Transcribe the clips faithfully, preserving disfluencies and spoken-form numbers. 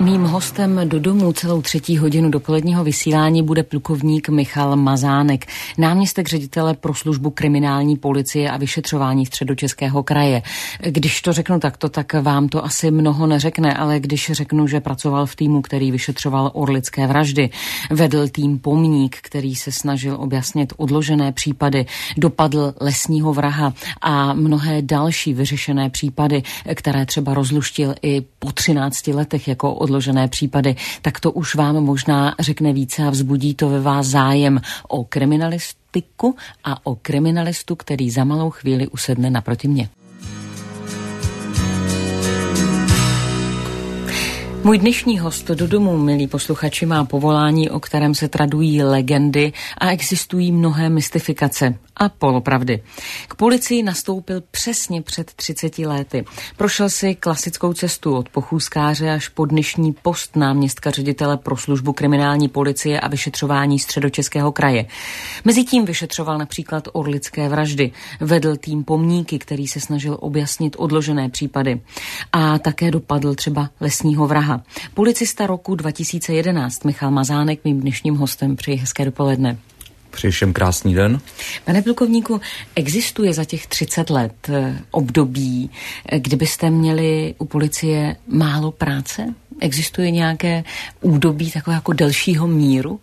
Mým hostem do domu celou třetí hodinu dopoledního vysílání bude plukovník Michal Mazánek, náměstek ředitele pro službu kriminální policie a vyšetřování Středočeského kraje. Když to řeknu takto, tak vám to asi mnoho neřekne, ale když řeknu, že pracoval v týmu, který vyšetřoval orlické vraždy, vedl tým Pomník, který se snažil objasnit odložené případy, dopadl lesního vraha a mnohé další vyřešené případy, které třeba rozluštil i po třinácti letech jako odložené případy, tak to už vám možná řekne více a vzbudí to ve vás zájem o kriminalistiku a o kriminalistu, který za malou chvíli usedne naproti mě. Můj dnešní host do domu, milí posluchači, má povolání, o kterém se tradují legendy a existují mnohé mystifikace a polopravdy. K policii nastoupil přesně před třiceti lety. Prošel si klasickou cestu od pochůzkáře až po dnešní post náměstka ředitele pro službu kriminální policie a vyšetřování Středočeského kraje. Mezitím vyšetřoval například orlické vraždy, vedl tým Pomníky, který se snažil objasnit odložené případy a také dopadl třeba lesního vraha. Policista roku dva tisíce jedenáct Michal Mazánek mým dnešním hostem. Přeji hezké dopoledne. Přeji všem krásný den. Pane plukovníku, existuje za těch třicet let období, kdybyste měli u policie málo práce? Existuje nějaké údobí takové jako delšího míru?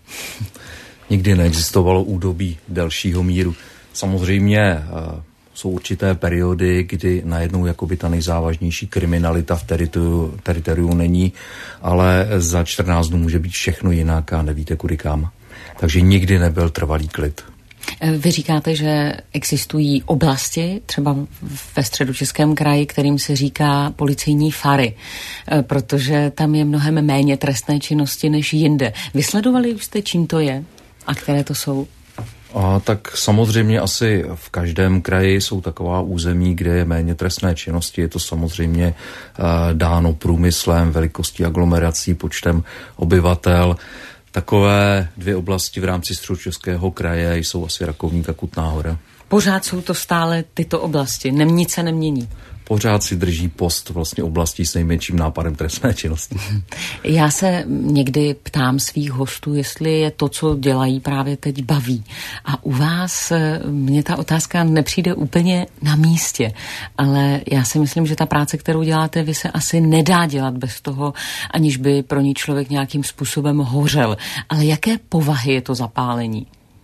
Nikdy neexistovalo údobí delšího míru. Samozřejmě jsou určité periody, kdy najednou jakoby ta nejzávažnější kriminalita v teritoriu, teritoriu není, ale za čtrnáct dnů může být všechno jinak a nevíte kudy kam. Takže nikdy nebyl trvalý klid. Vy říkáte, že existují oblasti, třeba ve Středočeském kraji, kterým se říká policejní fary, protože tam je mnohem méně trestné činnosti než jinde. Vysledovali jste, čím to je a které to jsou? A tak samozřejmě asi v každém kraji jsou taková území, kde je méně trestné činnosti. Je to samozřejmě uh, dáno průmyslem, velikostí aglomerací, počtem obyvatel. Takové dvě oblasti v rámci Středočeského kraje jsou asi Rakovník a Kutná Hora. Pořád jsou to stále tyto oblasti, Nem, nic se nemění. Pořád si drží post vlastně oblastí s nejmenším nápadem trestné činnosti. Já se někdy ptám svých hostů, jestli je to, co dělají právě teď, baví. A u vás mně ta otázka nepřijde úplně na místě, ale já si myslím, že ta práce, kterou děláte, vy se asi nedá dělat bez toho, aniž by pro ní člověk nějakým způsobem hořel. Ale jaké povahy je to zapálení?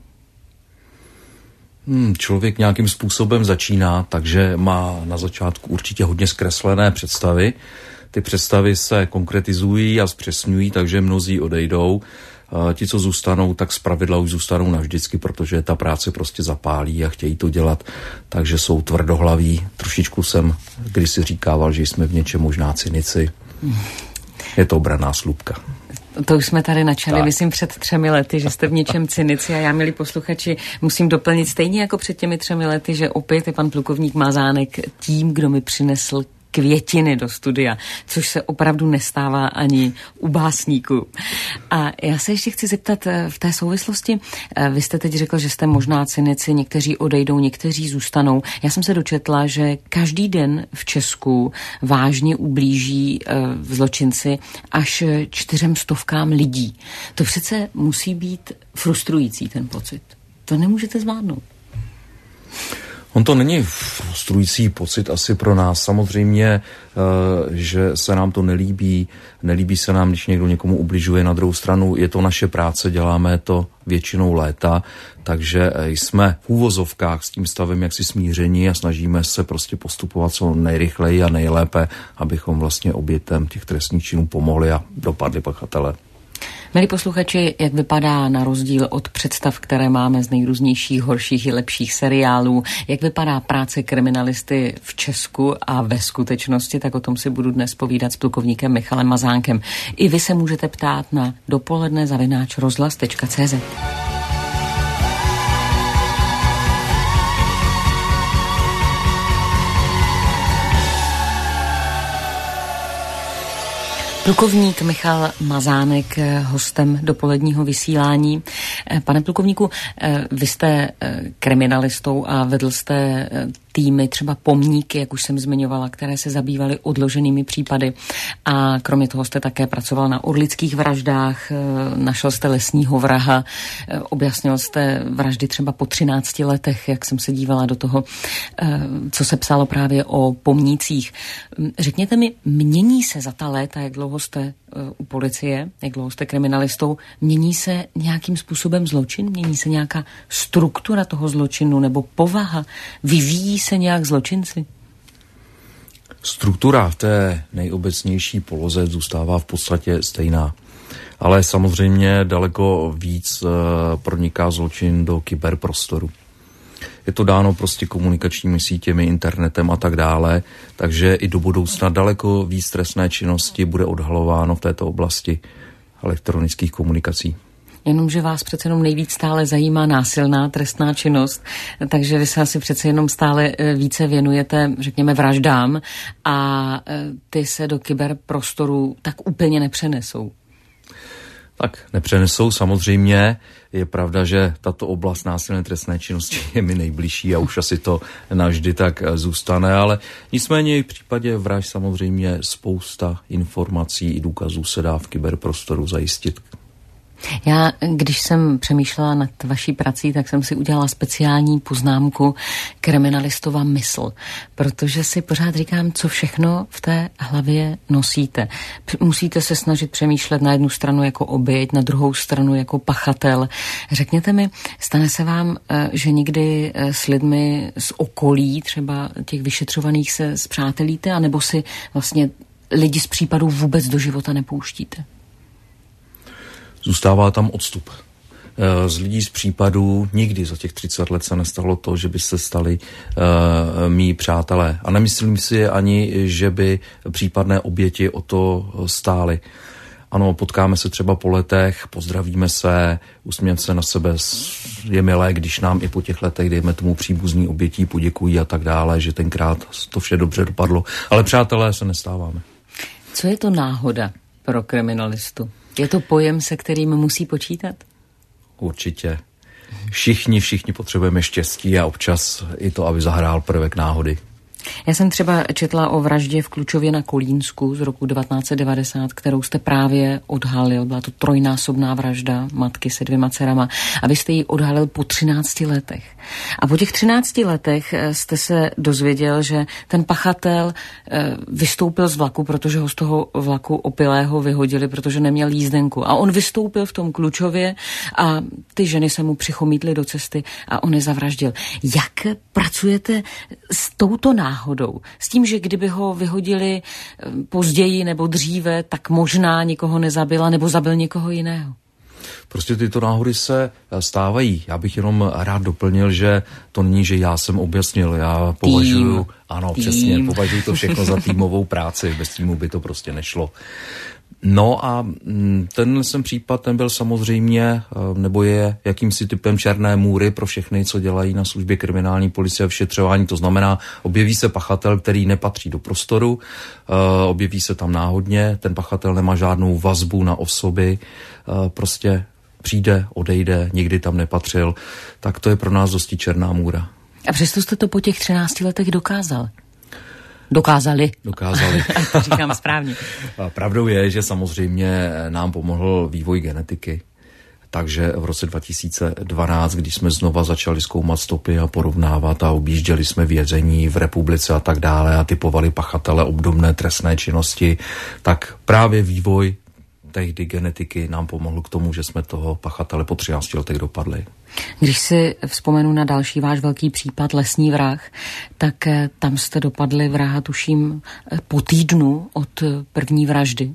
Hmm, člověk nějakým způsobem začíná, takže má na začátku určitě hodně zkreslené představy. Ty představy se konkretizují a zpřesňují, takže mnozí odejdou. Ti, co zůstanou, tak zpravidla už zůstanou navždycky, protože ta práce prostě zapálí a chtějí to dělat, takže jsou tvrdohlaví. Trošičku jsem kdysi říkával, že jsme v něčem možná cynici. Je to branná slupka. To už jsme tady načali, tak. Myslím, před třemi lety, že jste v něčem cynici a já, milí posluchači, musím doplnit stejně jako před těmi třemi lety, že opět je pan plukovník Mazánek tím, kdo mi přinesl květiny do studia, což se opravdu nestává ani u básníků. A já se ještě chci zeptat v té souvislosti, vy jste teď řekl, že jste možná cynici, někteří odejdou, někteří zůstanou. Já jsem se dočetla, že každý den v Česku vážně ublíží zločinci až čtyřem stovkám lidí. To přece musí být frustrující, ten pocit. To nemůžete zvládnout. On to není frustrující pocit asi pro nás. Samozřejmě, že se nám to nelíbí. Nelíbí se nám, když někdo někomu ubližuje. Na druhou stranu je to naše práce, děláme to většinou léta, takže jsme v úvozovkách s tím stavem jaksi smíření a snažíme se prostě postupovat co nejrychleji a nejlépe, abychom vlastně obětem těch trestných činů pomohli a dopadli pachatele. Milí posluchači, jak vypadá na rozdíl od představ, které máme z nejrůznějších horších i lepších seriálů, jak vypadá práce kriminalisty v Česku a ve skutečnosti, tak o tom si budu dnes povídat s plukovníkem Michalem Mazánkem. I vy se můžete ptát na dopoledne zavináč rozhlas tečka cé zet. Plukovník Michal Mazánek, hostem dopoledního vysílání. Pane plukovníku, vy jste kriminalistou a vedl jste týmy, třeba pomníky, jak už jsem zmiňovala, které se zabývaly odloženými případy. A kromě toho jste také pracoval na orlických vraždách, našel jste lesního vraha, objasnil jste vraždy třeba po třinácti letech, jak jsem se dívala do toho, co se psalo právě o pomnících. Řekněte mi, mění se za ta léta, jak dlouho jste u policie, jak dlouho jste kriminalistou, mění se nějakým způsobem zločin? Mění se nějaká struktura toho zločinu nebo povaha? Vyvíjí se nějak zločinci? Struktura v té nejobecnější poloze zůstává v podstatě stejná. Ale samozřejmě daleko víc proniká zločin do kyberprostoru. Je to dáno prostě komunikačními sítěmi, internetem a tak dále, takže i do budoucna daleko víc trestné činnosti bude odhalováno v této oblasti elektronických komunikací. Jenomže vás přece jenom nejvíc stále zajímá násilná trestná činnost, takže vy se asi přece jenom stále více věnujete, řekněme, vraždám a ty se do kyberprostoru tak úplně nepřenesou. Tak nepřenesou, samozřejmě. Je pravda, že tato oblast násilné trestné činnosti je mi nejbližší a už asi to navždy tak zůstane, ale nicméně i v případě vražd samozřejmě spousta informací i důkazů se dá v kyberprostoru zajistit. Já, když jsem přemýšlela nad vaší prací, tak jsem si udělala speciální poznámku kriminalistova mysl, protože si pořád říkám, co všechno v té hlavě nosíte. Musíte se snažit přemýšlet na jednu stranu jako oběť, na druhou stranu jako pachatel. Řekněte mi, stane se vám, že někdy s lidmi z okolí, třeba těch vyšetřovaných, se spřátelíte, anebo si vlastně lidi z případů vůbec do života nepouštíte? Zůstává tam odstup. Z lidí z případů nikdy za těch třicet let se nestalo to, že by se stali uh, mý přátelé. A nemyslím si ani, že by případné oběti o to stály. Ano, potkáme se třeba po letech, pozdravíme se, usmějeme se na sebe. Je milé, když nám i po těch letech, dejme tomu příbuzní obětí, poděkují a tak dále, že tenkrát to vše dobře dopadlo. Ale přátelé se nestáváme. Co je to náhoda pro kriminalistu? Je to pojem, se kterým musí počítat? Určitě. Všichni, všichni potřebujeme štěstí a občas i to, aby zahrál prvek náhody. Já jsem třeba četla o vraždě v Klučově na Kolínsku z roku devatenáct set devadesát, kterou jste právě odhalil. Byla to trojnásobná vražda matky se dvěma dcerama. A vy jste ji odhalil po třinácti letech. A po těch třinácti letech jste se dozvěděl, že ten pachatel vystoupil z vlaku, protože ho z toho vlaku opilého vyhodili, protože neměl jízdenku. A on vystoupil v tom Klučově a ty ženy se mu přichomítly do cesty a on je zavraždil. Jak pracujete s touto náhodou? Náhodou. S tím, že kdyby ho vyhodili později nebo dříve, tak možná nikoho nezabila nebo zabil někoho jiného. Prostě tyto náhody se stávají. Já bych jenom rád doplnil, že to není, že já jsem objasnil. Já považuji, Tým. ano, Tým. přesně, považuji to všechno za týmovou práci. Bez týmu by to prostě nešlo. No a ten jsem případ, ten byl samozřejmě, nebo je jakýmsi typem černé můry pro všechny, co dělají na službě kriminální policie a vyšetřování. To znamená, objeví se pachatel, který nepatří do prostoru, objeví se tam náhodně, ten pachatel nemá žádnou vazbu na osoby, prostě přijde, odejde, nikdy tam nepatřil, tak to je pro nás dosti černá můra. A přesto jste to po těch třinácti letech dokázal? Dokázali. Dokázali. To říkám správně. Pravdou je, že samozřejmě nám pomohl vývoj genetiky. Takže v roce dva tisíce dvanáct, když jsme znova začali zkoumat stopy a porovnávat a objížděli jsme vězení v republice a tak dále a typovali pachatele obdobné trestné činnosti, tak právě vývoj tehdy genetiky nám pomohl k tomu, že jsme toho pachatele po třinácti letech dopadli. Když si vzpomenu na další váš velký případ Lesní vrah, tak tam jste dopadli vraha, tuším, po týdnu od první vraždy.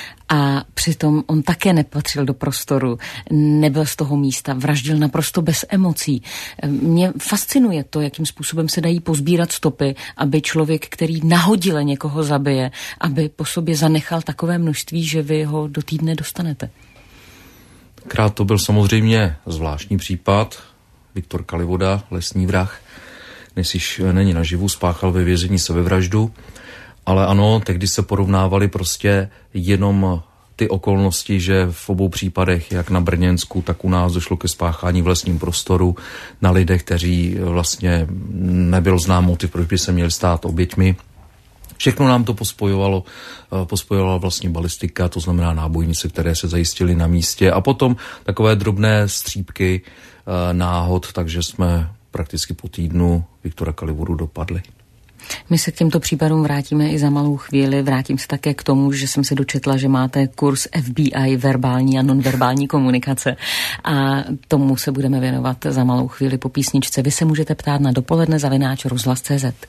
A přitom on také nepatřil do prostoru, nebyl z toho místa, vraždil naprosto bez emocí. Mě fascinuje to, jakým způsobem se dají pozbírat stopy, aby člověk, který nahodile někoho zabije, aby po sobě zanechal takové množství, že vy ho do týdne dostanete. Krát to byl samozřejmě zvláštní případ. Viktor Kalivoda, Lesní vrah, dnes již není naživu, spáchal ve vězení sebevraždu. Ale ano, tehdy se porovnávali prostě jenom ty okolnosti, že v obou případech, jak na Brněnsku, tak u nás došlo ke spáchání v lesním prostoru na lidech, kteří vlastně nebyl znám motiv, proč by se měli stát oběťmi. Všechno nám to pospojovalo, pospojovala vlastně balistika, to znamená nábojnice, které se zajistily na místě a potom takové drobné střípky náhod, takže jsme prakticky po týdnu Viktora Kalivoru dopadli. My se k těmto případům vrátíme i za malou chvíli. Vrátím se také k tomu, že jsem se dočetla, že máte kurz F B I verbální a nonverbální komunikace a tomu se budeme věnovat za malou chvíli po písničce. Vy se můžete ptát na dopoledne zavináč rozhlas tečka cé zet.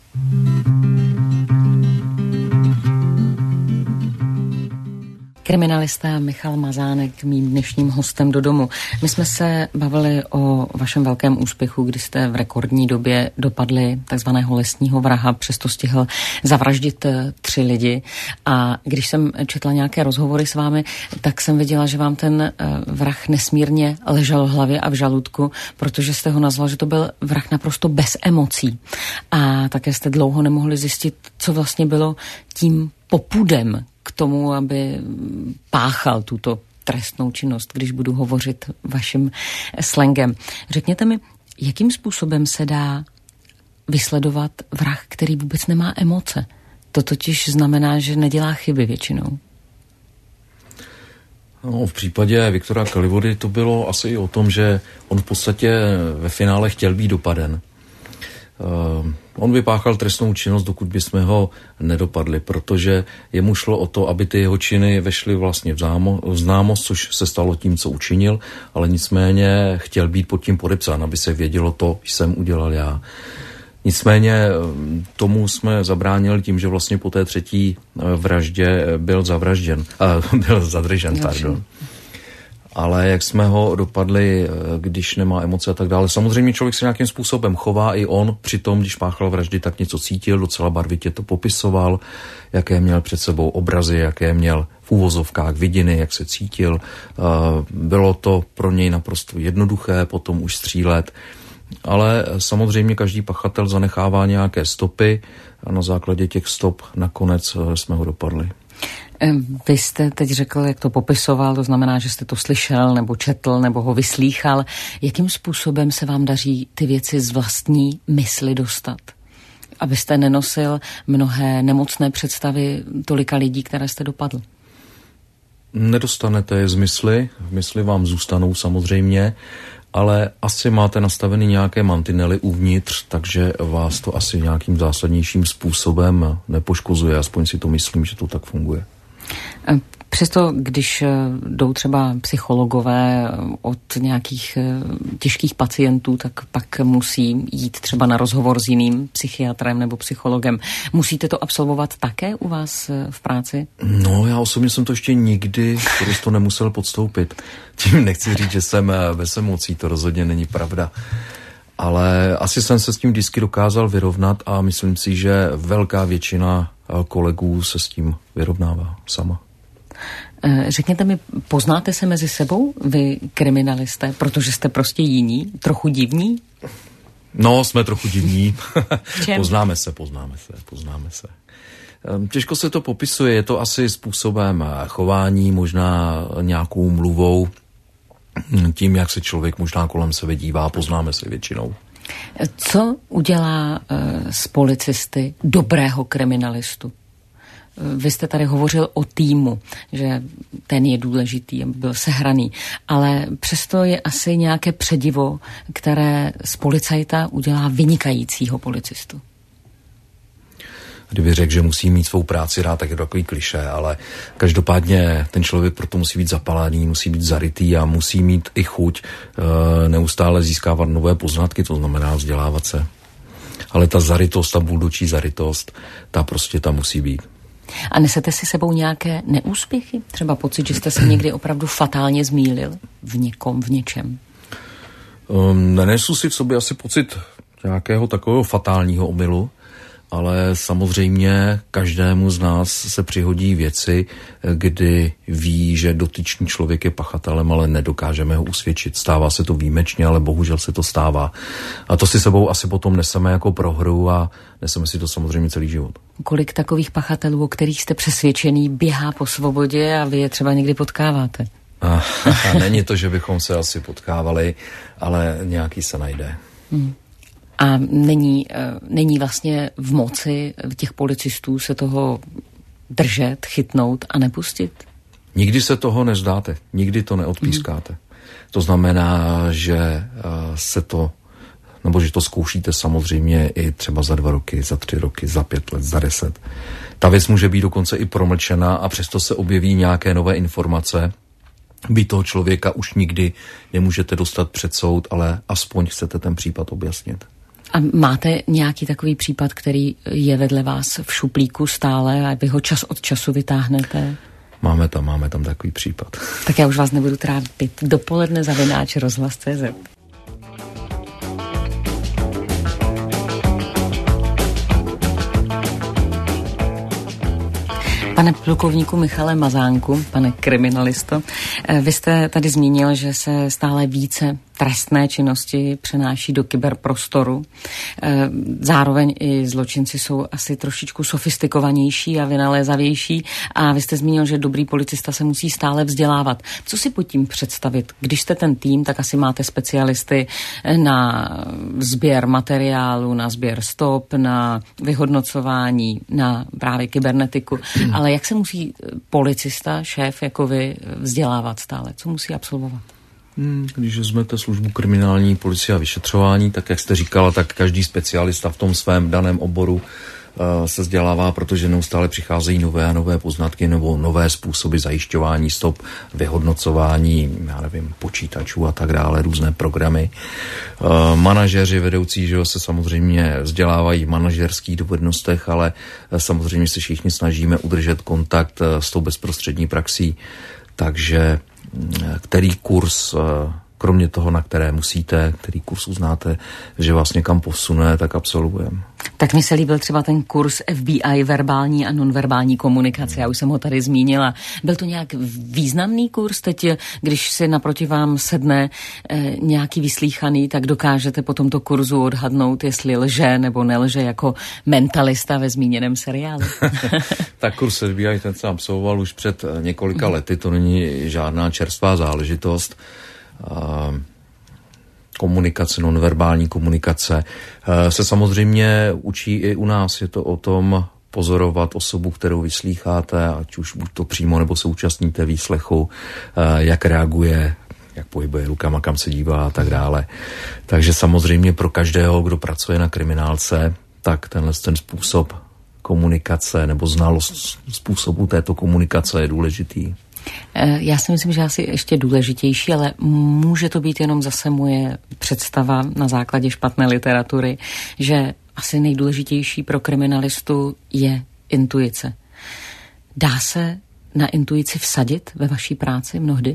Kriminalista Michal Mazánek, mým dnešním hostem do domu. My jsme se bavili o vašem velkém úspěchu, kdy jste v rekordní době dopadli takzvaného lesního vraha, přesto stihl zavraždit tři lidi. A když jsem četla nějaké rozhovory s vámi, tak jsem viděla, že vám ten vrah nesmírně ležel v hlavě a v žaludku, protože jste ho nazval, že to byl vrah naprosto bez emocí. A také jste dlouho nemohli zjistit, co vlastně bylo tím popudem k tomu, aby páchal tuto trestnou činnost, když budu hovořit vaším slangem. Řekněte mi, jakým způsobem se dá vysledovat vrah, který vůbec nemá emoce? To totiž znamená, že nedělá chyby většinou. No, v případě Viktora Kalivory to bylo asi i o tom, že on v podstatě ve finále chtěl být dopaden. Uh, on vypáchal trestnou činnost, dokud bychom ho nedopadli, protože jemu šlo o to, aby ty jeho činy vešly vlastně v, zámo, v známost, což se stalo tím, co učinil, ale nicméně chtěl být pod tím podepsán, aby se vědělo to, jsem udělal já. Nicméně tomu jsme zabránili tím, že vlastně po té třetí vraždě byl zavražděn, uh, byl zadržen, pardon. Ale jak jsme ho dopadli, když nemá emoce a tak dále. Samozřejmě člověk se nějakým způsobem chová, i on přitom, když páchal vraždy, tak něco cítil, docela barvitě to popisoval, jaké měl před sebou obrazy, jaké měl v úvozovkách vidiny, jak se cítil. Bylo to pro něj naprosto jednoduché potom už střílet, ale samozřejmě každý pachatel zanechává nějaké stopy a na základě těch stop nakonec jsme ho dopadli. Vy jste teď řekl, jak to popisoval, to znamená, že jste to slyšel, nebo četl, nebo ho vyslýchal. Jakým způsobem se vám daří ty věci z vlastní mysli dostat? Abyste nenosil mnohé nemocné představy tolika lidí, které jste dopadl. Nedostanete je z mysli, v mysli vám zůstanou samozřejmě, ale asi máte nastavený nějaké mantinely uvnitř, takže vás to asi nějakým zásadnějším způsobem nepoškozuje, aspoň si to myslím, že to tak funguje. Přesto, když jdou třeba psychologové od nějakých těžkých pacientů, tak pak musí jít třeba na rozhovor s jiným psychiatrem nebo psychologem. Musíte to absolvovat také u vás v práci? No, já osobně jsem to ještě nikdy to nemusel podstoupit. Tím nechci říct, že jsem bez emocí, to rozhodně není pravda. Ale asi jsem se s tím vždycky dokázal vyrovnat a myslím si, že velká většina kolegů se s tím vyrovnává sama. Řekněte mi, poznáte se mezi sebou, vy kriminalisté, protože jste prostě jiní, trochu divní? No, jsme trochu divní. poznáme se, poznáme se, poznáme se. Těžko se to popisuje, je to asi způsobem chování, možná nějakou mluvou, tím, jak se člověk možná kolem sebe dívá, poznáme se většinou. Co udělá z policisty dobrého kriminalistu? Vy jste tady hovořil o týmu, že ten je důležitý, aby byl sehraný, ale přesto je asi nějaké předivo, které z policajta udělá vynikajícího policistu. Kdyby řekl, že musí mít svou práci rád, tak je to takový klišé, ale každopádně ten člověk proto musí být zapalený, musí být zarytý a musí mít i chuť e, neustále získávat nové poznatky, to znamená vzdělávat se. Ale ta zarytost, ta buldočí zarytost, ta prostě tam musí být. A nesete si sebou nějaké neúspěchy? Třeba pocit, že jste se někdy opravdu fatálně zmýlil v někom, v něčem? Um, nenesu si v sobě asi pocit nějakého takového fatálního omylu, ale samozřejmě každému z nás se přihodí věci, kdy ví, že dotyčný člověk je pachatelem, ale nedokážeme ho usvědčit. Stává se to výjimečně, ale bohužel se to stává. A to si sebou asi potom neseme jako prohru a neseme si to samozřejmě celý život. Kolik takových pachatelů, o kterých jste přesvědčený, běhá po svobodě a vy je třeba někdy potkáváte? A, a není to, že bychom se asi potkávali, ale nějaký se najde. Hmm. A není, není vlastně v moci těch policistů se toho držet, chytnout a nepustit? Nikdy se toho nezdáte, nikdy to neodpískáte. Mm. To znamená, že se to, nebo že to zkoušíte samozřejmě i třeba za dva roky, za tři roky, za pět let, za deset. Ta věc může být dokonce i promlčena a přesto se objeví nějaké nové informace. Vy toho člověka už nikdy nemůžete dostat před soud, ale aspoň chcete ten případ objasnit. A máte nějaký takový případ, který je vedle vás v šuplíku stále a vy ho čas od času vytáhnete? Máme tam, máme tam takový případ. Tak já už vás nebudu trávit. Dopoledne zavináč rozhlas tečka cé zet. Pane plukovníku Michale Mazánku, pane kriminalisto, vy jste tady zmínil, že se stále více trestné činnosti přenáší do kyberprostoru. Zároveň i zločinci jsou asi trošičku sofistikovanější a vynalézavější a vy jste zmínil, že dobrý policista se musí stále vzdělávat. Co si pod tím představit? Když jste ten tým, tak asi máte specialisty na sběr materiálu, na sběr stop, na vyhodnocování, na právě kybernetiku. Ale jak se musí policista, šéf jako vy, vzdělávat stále? Co musí absolvovat? Když vezmete službu kriminální policie a vyšetřování, tak jak jste říkala, tak každý specialista v tom svém daném oboru uh, se vzdělává, protože neustále přicházejí nové a nové poznatky nebo nové způsoby zajišťování stop, vyhodnocování, já nevím, počítačů a tak dále, různé programy. Uh, manažeři, vedoucí, že se samozřejmě vzdělávají v manažerských dovednostech, ale uh, samozřejmě se všichni snažíme udržet kontakt uh, s tou bezprostřední praxí, takže který kurz, kromě toho, na které musíte, který kurz uznáte, že vás někam posune, tak absolvujeme. Tak mi se líbil třeba ten kurz F B I verbální a nonverbální komunikace, já už jsem ho tady zmínila. Byl to nějak významný kurz? Teď, když si naproti vám sedne e, nějaký vyslíchaný, tak dokážete po tomto kurzu odhadnout, jestli lže nebo nelže jako mentalista ve zmíněném seriálu. Tak kurz F B I ten jsem absolvoval už před několika lety, to není žádná čerstvá záležitost. Uh, komunikace, nonverbální komunikace uh, se samozřejmě učí i u nás. Je to o tom pozorovat osobu, kterou vyslýcháte, ať už buď to přímo, nebo se účastníte výslechu, uh, jak reaguje, jak pohybuje rukama, kam se dívá a tak dále. Takže samozřejmě pro každého, kdo pracuje na kriminálce, tak tenhle ten způsob komunikace nebo znalost způsobu této komunikace je důležitý. Já si myslím, že asi ještě důležitější, ale může to být jenom zase moje představa na základě špatné literatury, že asi nejdůležitější pro kriminalistu je intuice. Dá se na intuici vsadit ve vaší práci mnohdy?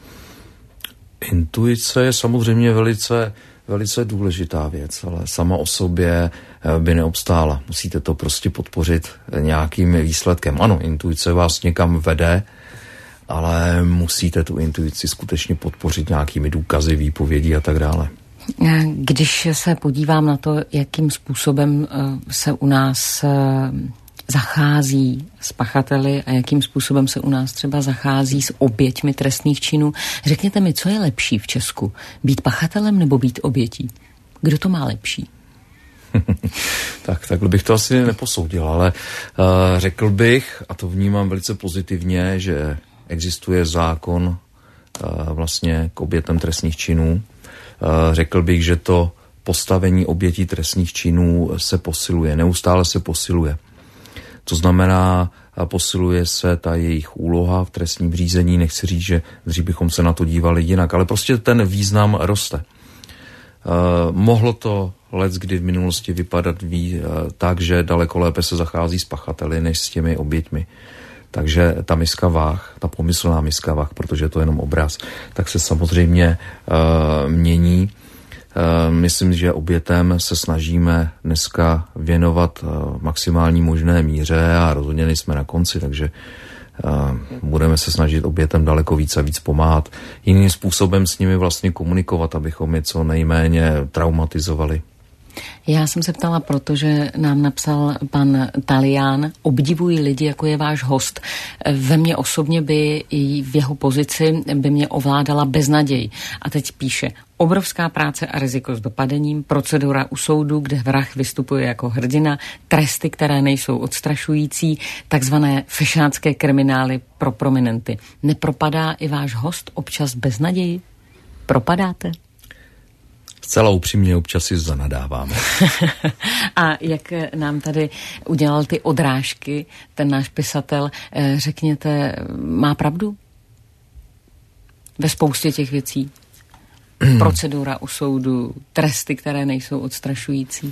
Intuice je samozřejmě velice, velice důležitá věc, ale sama o sobě by neobstála. Musíte to prostě podpořit nějakým výsledkem. Ano, intuice vás někam vede, ale musíte tu intuici skutečně podpořit nějakými důkazy, výpovědí a tak dále. Když se podívám na to, jakým způsobem se u nás zachází s pachateli a jakým způsobem se u nás třeba zachází s oběťmi trestných činů, řekněte mi, co je lepší v Česku? Být pachatelem nebo být obětí? Kdo to má lepší? tak, takhle bych to asi neposoudil, ale uh, řekl bych, a to vnímám velice pozitivně, že existuje zákon uh, vlastně k obětem trestných činů. Uh, řekl bych, že to postavení obětí trestných činů se posiluje, neustále se posiluje. To znamená, uh, posiluje se ta jejich úloha v trestním řízení, nechci říct, že dřív bychom se na to dívali jinak, ale prostě ten význam roste. Uh, mohlo to leckdy v minulosti vypadat ví, uh, tak, že daleko lépe se zachází s pachateli, než s těmi oběťmi. Takže ta miska váh, ta pomyslná miska váh, protože to je jenom obraz, tak se samozřejmě uh, mění. Myslím, že obětem se snažíme dneska věnovat maximální možné míře a rozhodně nejsme na konci, takže budeme se snažit obětem daleko víc a víc pomáhat. Jiným způsobem s nimi vlastně komunikovat, abychom je co nejméně traumatizovali. Já jsem se ptala, protože nám napsal pan Talián, obdivuji lidi, jako je váš host. Ve mně osobně by i v jeho pozici by mě ovládala beznaděj. A teď píše, obrovská práce a riziko s dopadením, procedura u soudu, kde vrah vystupuje jako hrdina, tresty, které nejsou odstrašující, takzvané fešácké kriminály pro prominenty. Nepropadá i váš host občas beznaději? Propadáte? Zcela upřímně občas si zanadáváme. A jak nám tady udělal ty odrážky, ten náš pisatel, řekněte, má pravdu? Ve spoustě těch věcí. Procedura u soudu, tresty, které nejsou odstrašující.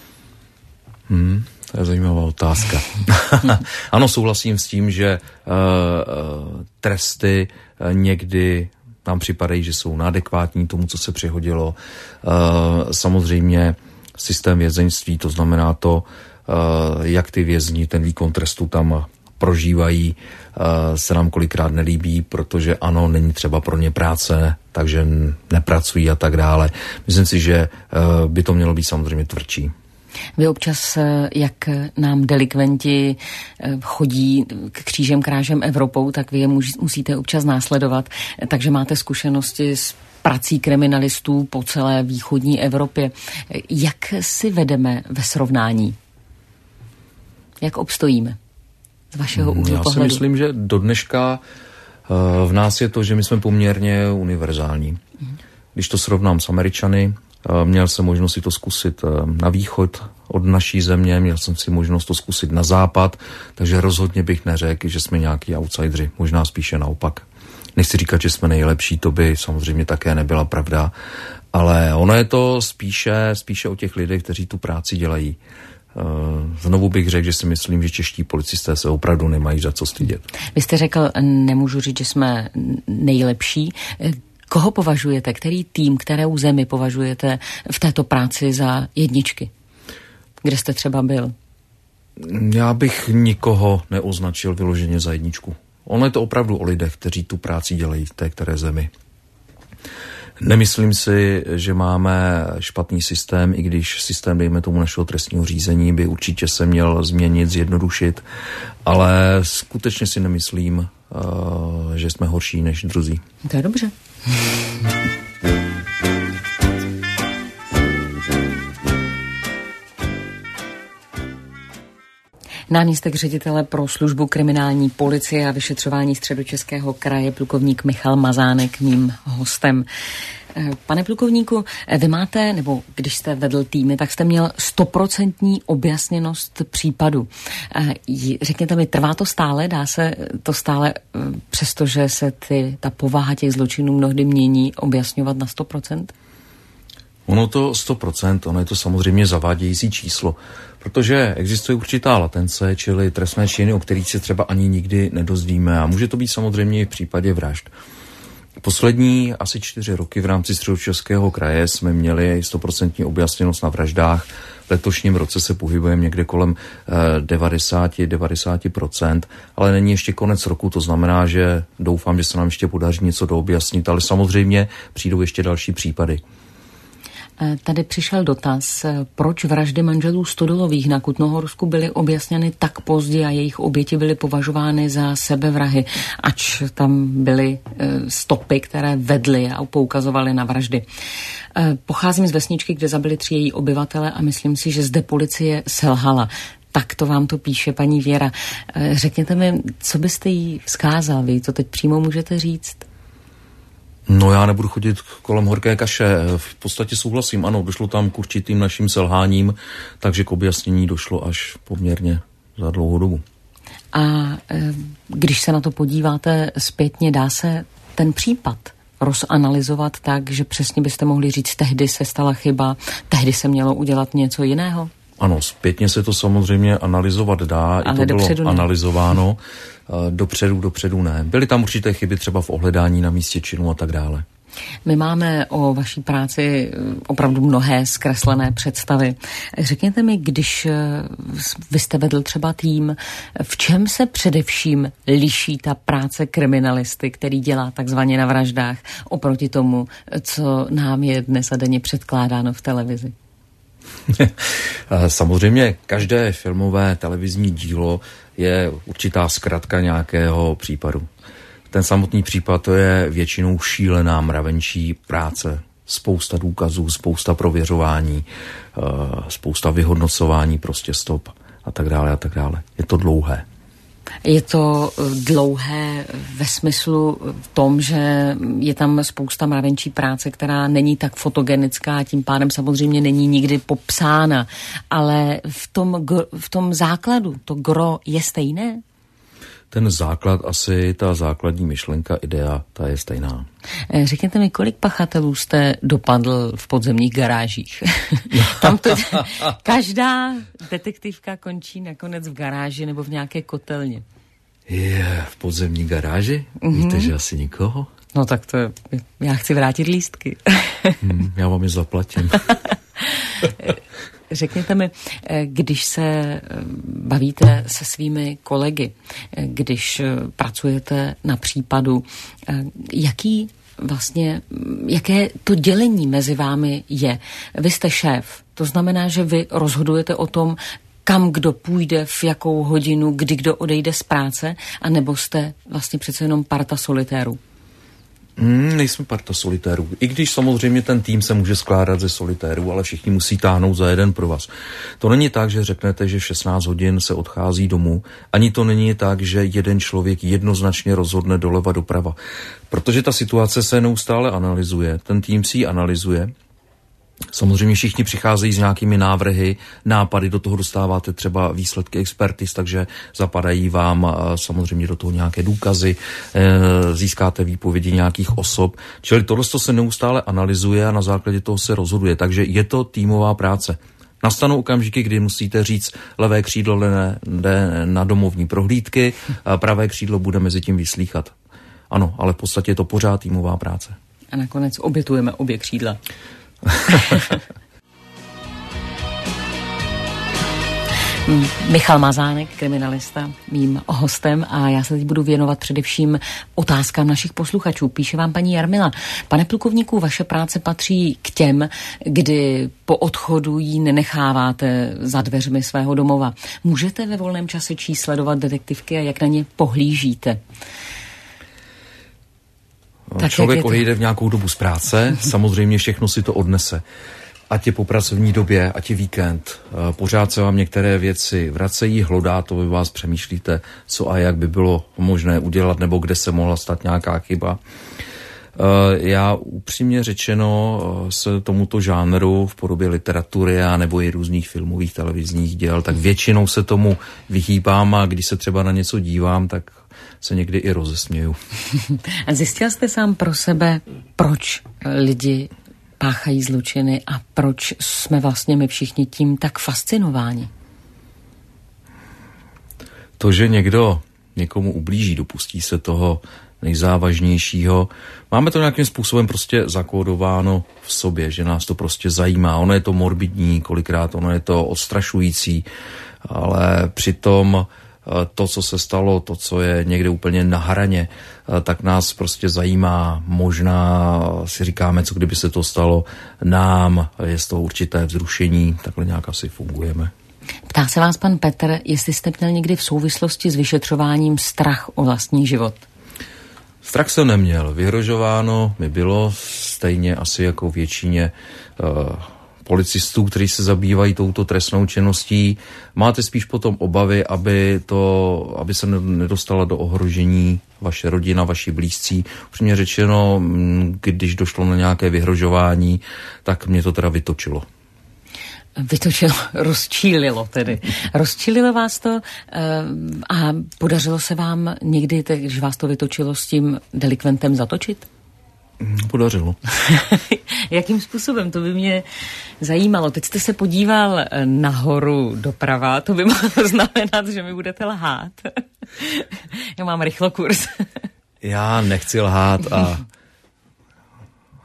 Hmm, to je zajímavá otázka. Ano, souhlasím s tím, že uh, uh, tresty uh, někdy nám připadají, že jsou neadekvátní tomu, co se přihodilo. Samozřejmě systém vězeňství, to znamená to, jak ty vězni ten výkon trestu tam prožívají, se nám kolikrát nelíbí, protože ano, není třeba pro ně práce, takže nepracují a tak dále. Myslím si, že by to mělo být samozřejmě tvrdší. Vy občas, jak nám delikventi chodí k křížem krážem Evropou, tak vy je musíte občas následovat, takže máte zkušenosti s prací kriminalistů po celé východní Evropě. Jak si vedeme ve srovnání? Jak obstojíme z vašeho úhlu Já pohledu? si myslím, že do dneška v nás je to, že my jsme poměrně univerzální. Když to srovnám s Američany, měl jsem možnost si to zkusit na východ od naší země, měl jsem si možnost to zkusit na západ, takže rozhodně bych neřekl, že jsme nějaký outsideri, možná spíše naopak. Nechci říkat, že jsme nejlepší, to by samozřejmě také nebyla pravda, ale ono je to spíše, spíše o těch lidech, kteří tu práci dělají. Znovu bych řekl, že si myslím, že čeští policisté se opravdu nemají za co stydět. Vy jste řekl, nemůžu říct, že jsme nejlepší. Koho považujete, který tým, kterou zemi považujete v této práci za jedničky? Kde jste třeba byl? Já bych nikoho neoznačil vyloženě za jedničku. Ono je to opravdu o lidech, kteří tu práci dělají v té které zemi. Nemyslím si, že máme špatný systém, i když systém, dejme tomu, našeho trestního řízení by určitě se měl změnit, zjednodušit, ale skutečně si nemyslím, že jsme horší než druzí. To je dobře. Náměstek ředitele pro službu kriminální policie a vyšetřování Středočeského kraje plukovník Michal Mazánek mým hostem. Pane plukovníku, vy máte, nebo když jste vedl týmy, tak jste měl stoprocentní objasněnost případu. Řekněte mi, trvá to stále? Dá se to stále, přestože se ty, ta povaha těch zločinů mnohdy mění, objasňovat na sto procent? Ono to sto procent, ono je to samozřejmě zavádějící číslo, protože existuje určitá latence, čili trestné činy, o kterých se třeba ani nikdy nedozvíme, a může to být samozřejmě i v případě vražd. Poslední asi čtyři roky v rámci Středočeského kraje jsme měli sto procent objasněnost na vraždách. V letošním roce se pohybujeme někde kolem devadesát až devadesát procent, ale není ještě konec roku, to znamená, že doufám, že se nám ještě podaří něco doobjasnit, ale samozřejmě přijdou ještě další případy. Tady přišel dotaz, proč vraždy manželů Stodolových na Kutnohorsku byly objasněny tak pozdě a jejich oběti byly považovány za sebevrahy, ač tam byly stopy, které vedly a poukazovaly na vraždy. Pocházím z vesničky, kde zabili tři její obyvatele a myslím si, že zde policie selhala. Tak to vám to píše paní Věra. Řekněte mi, co byste jí vzkázal, vy to teď přímo můžete říct? No, já nebudu chodit kolem horké kaše. V podstatě souhlasím, ano, došlo tam k určitým našim selháním, takže k objasnění došlo až poměrně za dlouhou dobu. A když se na to podíváte zpětně, dá se ten případ rozanalyzovat tak, že přesně byste mohli říct, tehdy se stala chyba, tehdy se mělo udělat něco jiného? Ano, zpětně se to samozřejmě analyzovat dá, ale i to bylo ne. analyzováno. Dopředu, dopředu ne. Byly tam určité chyby třeba v ohledání na místě činu a tak dále. My máme o vaší práci opravdu mnohé zkreslené představy. Řekněte mi, když vy jste vedl třeba tým, v čem se především liší ta práce kriminalisty, který dělá takzvaně na vraždách, oproti tomu, co nám je dnes a denně předkládáno v televizi? Samozřejmě každé filmové televizní dílo je určitá zkratka nějakého případu. Ten samotný případ to je většinou šílená mravenčí práce. Spousta důkazů, spousta prověřování, spousta vyhodnocování prostě stop a tak dále a tak dále. Je to dlouhé. Je to dlouhé ve smyslu v tom, že je tam spousta mravenčí práce, která není tak fotogenická a tím pádem samozřejmě není nikdy popsána. Ale v tom, v tom základu to gro je stejné? Ten základ asi, ta základní myšlenka, idea, ta je stejná. Řekněte mi, kolik pachatelů jste dopadl v podzemních garážích? Tam to, každá detektivka končí nakonec v garáži nebo v nějaké kotelně. Je, v podzemní garáži? Mm-hmm. Víte, že asi nikoho? No tak to je, já chci vrátit lístky. hmm, já vám je zaplatím. Řekněte mi, když se bavíte se svými kolegy, když pracujete na případu, jaký vlastně, jaké to dělení mezi vámi je? Vy jste šéf, to znamená, že vy rozhodujete o tom, kam kdo půjde, v jakou hodinu, kdy kdo odejde z práce, anebo jste vlastně přece jenom parta solitérů? Hmm, nejsme parta solitérů. I když samozřejmě ten tým se může skládat ze solitérů, ale všichni musí táhnout za jeden provaz. To není tak, že řeknete, že v šestnáct hodin se odchází domů. Ani to není tak, že jeden člověk jednoznačně rozhodne doleva doprava. Protože ta situace se neustále analyzuje. Ten tým si ji analyzuje. Samozřejmě všichni přicházejí s nějakými návrhy, nápady, do toho dostáváte třeba výsledky expertiz, takže zapadají vám samozřejmě do toho nějaké důkazy, získáte výpovědi nějakých osob. Čili tohle se neustále analyzuje a na základě toho se rozhoduje, takže je to týmová práce. Nastanou okamžiky, kdy musíte říct, levé křídlo jde na domovní prohlídky, pravé křídlo bude mezi tím vyslýchat. Ano, ale v podstatě je to pořád týmová práce. A nakonec obětujeme obě křídla. Michal Mazánek, kriminalista, mým hostem, a já se teď budu věnovat především otázkám našich posluchačů. Píše vám paní Jarmila: pane plukovníku, vaše práce patří k těm, kdy po odchodu ji nenecháváte za dveřmi svého domova. Můžete ve volném čase číst, sledovat detektivky a jak na ně pohlížíte? Tak člověk odejde v nějakou dobu z práce, samozřejmě všechno si to odnese. Ať je po pracovní době, ať je víkend. Pořád se vám některé věci vracejí, hlodá to, vy vás přemýšlíte, co a jak by bylo možné udělat, nebo kde se mohla stát nějaká chyba. Já upřímně řečeno se tomuto žánru v podobě literatury a nebo i různých filmových televizních děl, tak většinou se tomu vyhýbám a když se třeba na něco dívám, tak se někdy i rozesměju. A zjistil jste sám pro sebe, proč lidi páchají zločiny a proč jsme vlastně my všichni tím tak fascinováni? To, že někdo někomu ublíží, dopustí se toho nejzávažnějšího. Máme to nějakým způsobem prostě zakódováno v sobě, že nás to prostě zajímá. Ono je to morbidní, kolikrát ono je to odstrašující, ale přitom to, co se stalo, to, co je někde úplně na hraně, tak nás prostě zajímá. Možná si říkáme, co kdyby se to stalo nám, je z toho určité vzrušení, takhle nějak asi fungujeme. Ptá se vás pan Petr, jestli jste měl někdy v souvislosti s vyšetřováním strach o vlastní život? Strach jsem neměl. Vyhrožováno mi bylo stejně asi jako většině uh, policistů, kteří se zabývají touto trestnou činností. Máte spíš potom obavy, aby, to, aby se nedostala do ohrožení vaše rodina, vaši blízcí. Upřímně řečeno, když došlo na nějaké vyhrožování, tak mě to teda vytočilo. Vytočilo, rozčílilo tedy. Rozčílilo vás to a podařilo se vám někdy, když vás to vytočilo, s tím delikventem zatočit? Podařilo. Jakým způsobem? To by mě zajímalo. Teď jste se podíval nahoru doprava, to by mohlo znamenat, že mi budete lhát. Já mám rychlokurs. Já nechci lhát a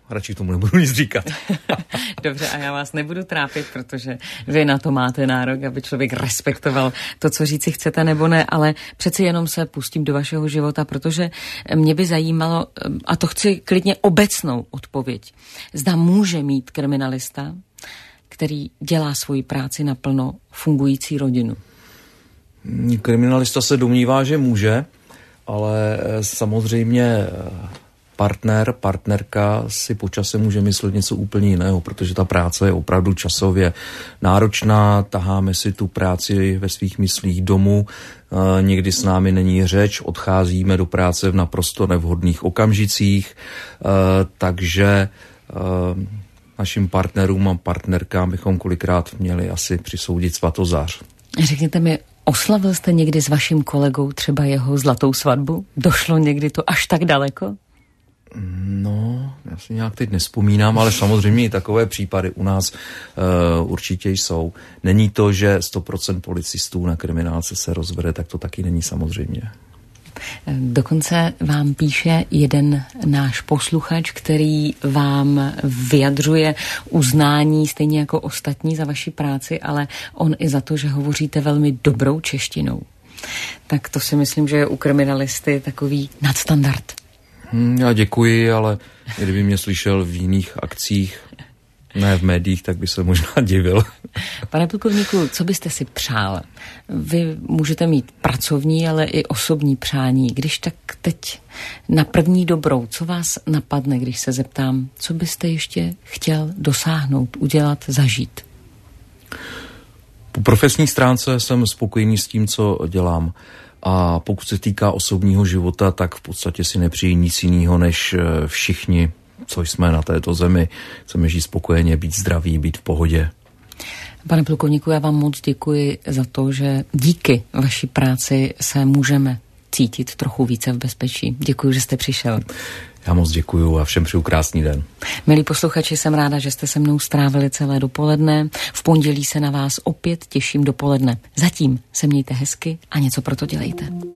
radši tomu nebudu nic říkat. Dobře, a já vás nebudu trápit, protože vy na to máte nárok, aby člověk respektoval to, co říci chcete nebo ne, ale přeci jenom se pustím do vašeho života, protože mě by zajímalo, a to chci klidně obecnou odpověď, zda může mít kriminalista, který dělá svoji práci naplno, fungující rodinu. Kriminalista se domnívá, že může, ale samozřejmě partner, partnerka si po čase může myslet něco úplně jiného, protože ta práce je opravdu časově náročná, taháme si tu práci ve svých myslích domů, e, někdy s námi není řeč, odcházíme do práce v naprosto nevhodných okamžicích, e, takže e, našim partnerům a partnerkám bychom kolikrát měli asi přisoudit svatozář. Řekněte mi, oslavil jste někdy s vaším kolegou třeba jeho zlatou svatbu? Došlo někdy to až tak daleko? No, já si nějak teď nespomínám, ale samozřejmě i takové případy u nás uh, určitě jsou. Není to, že sto procent policistů na kriminálce se rozvede, tak to taky není samozřejmě. Dokonce vám píše jeden náš posluchač, který vám vyjadřuje uznání stejně jako ostatní za vaši práci, ale on i za to, že hovoříte velmi dobrou češtinou. Tak to si myslím, že je u kriminalisty takový nadstandard. Hmm, já děkuji, ale kdyby mě slyšel v jiných akcích, ne v médiích, tak by se možná divil. Pane plukovníku, co byste si přál? Vy můžete mít pracovní, ale i osobní přání. Když tak teď na první dobrou, co vás napadne, když se zeptám, co byste ještě chtěl dosáhnout, udělat, zažít? Po profesní stránce jsem spokojený s tím, co dělám. A pokud se týká osobního života, tak v podstatě si nepřeji nic jiného, než všichni, co jsme na této zemi. Chceme žít spokojeně, být zdraví, být v pohodě. Pane plukovníku, já vám moc děkuji za to, že díky vaší práci se můžeme cítit trochu více v bezpečí. Děkuji, že jste přišel. Já moc děkuju a všem přeju krásný den. Milí posluchači, jsem ráda, že jste se mnou strávili celé dopoledne. V pondělí se na vás opět těším dopoledne. Zatím se mějte hezky a něco pro to dělejte.